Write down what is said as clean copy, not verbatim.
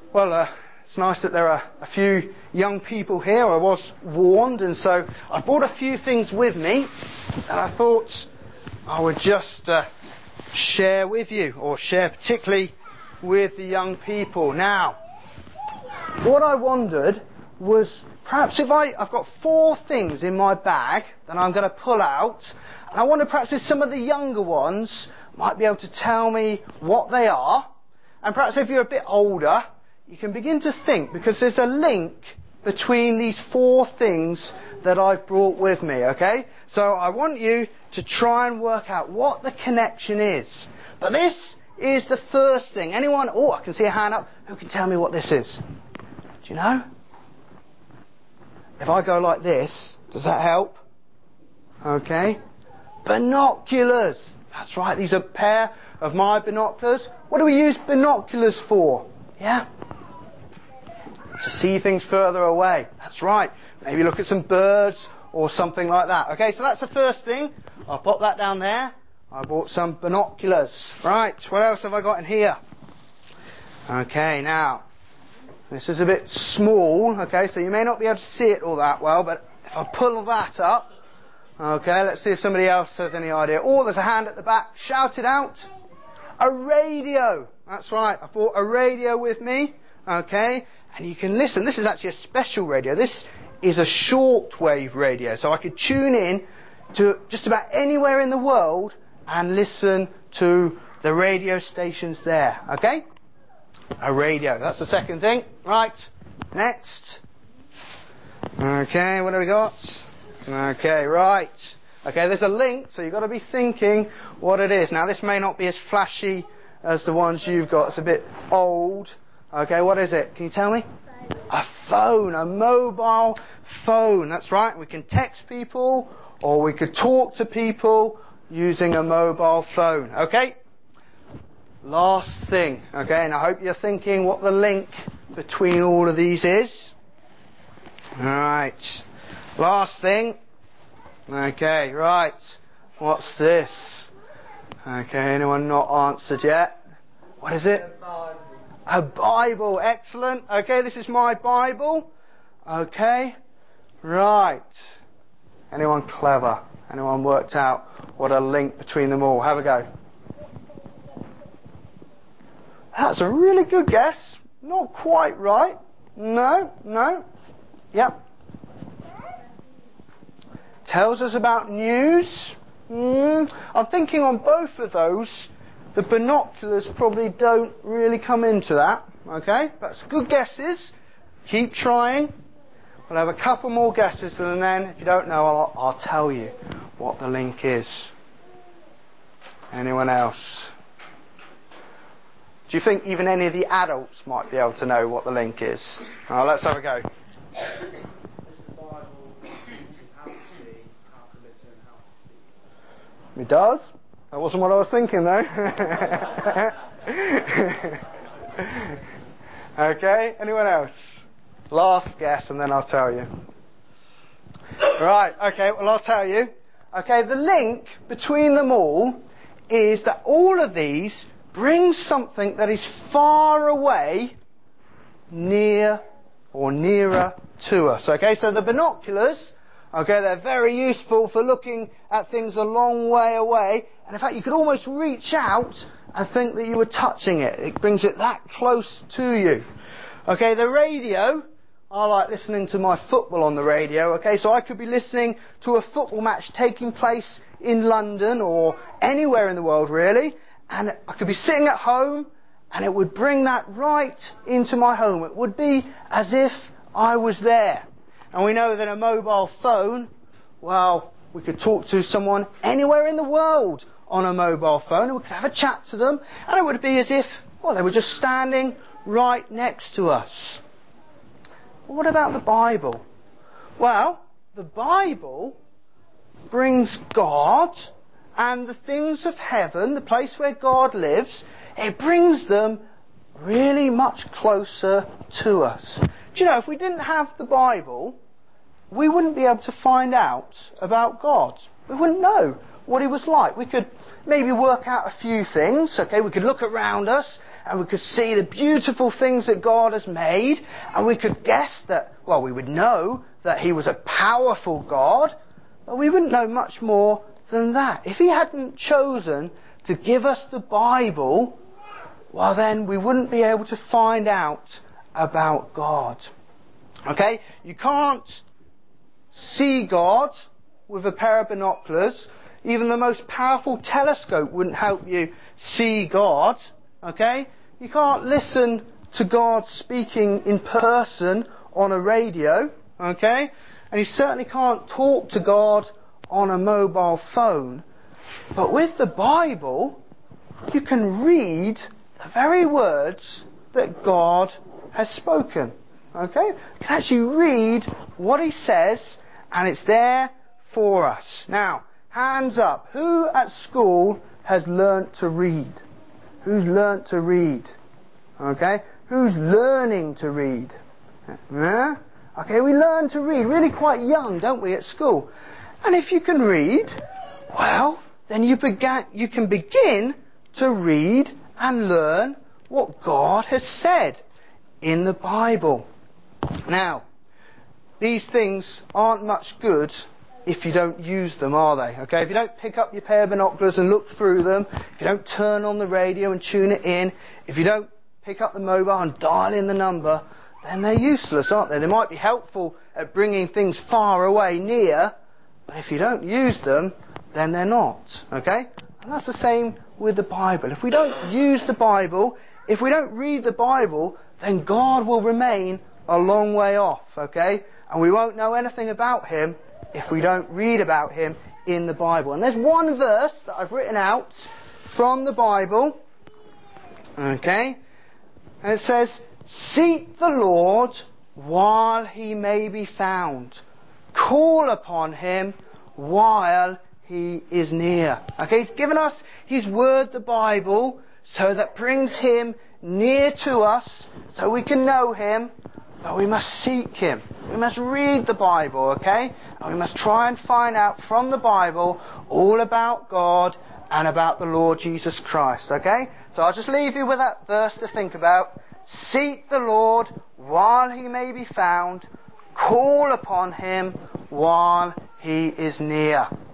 Well, it's nice that there are a few young people here. I was warned, and so I brought a few things with me that I thought I would just share with you, or share particularly with the young people. Now, what I wondered was perhaps if I've got 4 things in my bag that I'm going to pull out, and I wonder perhaps if some of the younger ones might be able to tell me what they are, and perhaps if you're a bit older, you can begin to think, because there's a link between these 4 things that I've brought with me, okay? So I want you to try and work out what the connection is. But this is the first thing. Anyone? Oh, I can see a hand up. Who can tell me what this is? Do you know? If I go like this, does that help? Okay. Binoculars. That's right. These are a pair of my binoculars. What do we use binoculars for? Yeah? To see things further away. That's right. Maybe look at some birds or something like that. Okay, so that's the first thing. I'll pop that down there. I bought some binoculars. Right, what else have I got in here? Okay, now, this is a bit small, okay, so you may not be able to see it all that well, but if I pull that up, okay, let's see if somebody else has any idea. Oh, there's a hand at the back. Shout it out. A radio. That's right, I bought a radio with me, okay, and you can listen. This is actually a special radio. This is a shortwave radio, so I could tune in to just about anywhere in the world and listen to the radio stations there, okay? A radio, that's the second thing. Right, next. Okay, what have we got? Okay, right. Okay, there's a link, so you've got to be thinking what it is. Now, this may not be as flashy as the ones you've got. It's a bit old. Okay, what is it? Can you tell me? A phone, a mobile phone. That's right. We can text people, or we could talk to people using a mobile phone. Okay? Last thing. Okay, and I hope you're thinking what the link between all of these is. Alright. Last thing. Okay, right. What's this? Okay, anyone not answered yet? What is it? A Bible. Excellent. Okay, this is my Bible. Okay. Right. Anyone clever? Anyone worked out what a link between them all? Have a go. That's a really good guess. Not quite right. No. Yep. Tells us about news. I'm thinking on both of those, the binoculars probably don't really come into that. Okay? That's good guesses. Keep trying. We'll have a couple more guesses, and then, if you don't know, I'll tell you what the link is. Anyone else? Do you think even any of the adults might be able to know what the link is? Oh, let's have a go. It does? That wasn't what I was thinking, though. Okay, anyone else? Last guess, and then I'll tell you. Right, okay, well, I'll tell you. Okay, the link between them all is that all of these bring something that is far away near or nearer to us. Okay, so the binoculars, okay, they're very useful for looking at things a long way away. And in fact, you could almost reach out and think that you were touching it. It brings it that close to you. Okay, the radio, I like listening to my football on the radio. Okay, so I could be listening to a football match taking place in London or anywhere in the world, really. And I could be sitting at home, and it would bring that right into my home. It would be as if I was there. And we know that a mobile phone, well, we could talk to someone anywhere in the world on a mobile phone, and we could have a chat to them, and it would be as if, well, they were just standing right next to us. What about the Bible? Well, the Bible brings God and the things of heaven, the place where God lives, it brings them really much closer to us. Do you know, if we didn't have the Bible, we wouldn't be able to find out about God. We wouldn't know what He was like. We could maybe work out a few things, okay? We could look around us and we could see the beautiful things that God has made, and we could guess that, well, we would know that He was a powerful God, but we wouldn't know much more than that. If He hadn't chosen to give us the Bible, well then we wouldn't be able to find out about God. Okay? You can't see God with a pair of binoculars. Even the most powerful telescope wouldn't help you see God. Okay? You can't listen to God speaking in person on a radio. Okay? And you certainly can't talk to God on a mobile phone. But with the Bible, you can read the very words that God has spoken. Okay? You can actually read what He says, and it's there for us. Now, hands up. Who at school has learnt to read? Who's learnt to read? Okay? Who's learning to read? Yeah? Okay, we learn to read really quite young, don't we, at school? And if you can read, well, then you can begin to read and learn what God has said in the Bible. Now, these things aren't much good if you don't use them, are they? Okay, if you don't pick up your pair of binoculars and look through them, if you don't turn on the radio and tune it in, if you don't pick up the mobile and dial in the number, then they're useless, aren't they? They might be helpful at bringing things far away near, but if you don't use them, then they're not. Okay? And that's the same with the Bible. If we don't use the Bible, if we don't read the Bible, then God will remain a long way off. Okay? And we won't know anything about Him if we don't read about Him in the Bible. And there's one verse that I've written out from the Bible. Okay? And it says, "Seek the Lord while He may be found. Call upon Him while He is near." Okay, He's given us His Word, the Bible, so that brings Him near to us, so we can know Him, but we must seek Him. We must read the Bible, okay? And we must try and find out from the Bible all about God and about the Lord Jesus Christ, okay? So I'll just leave you with that verse to think about. Seek the Lord while He may be found. Call upon Him while He is near.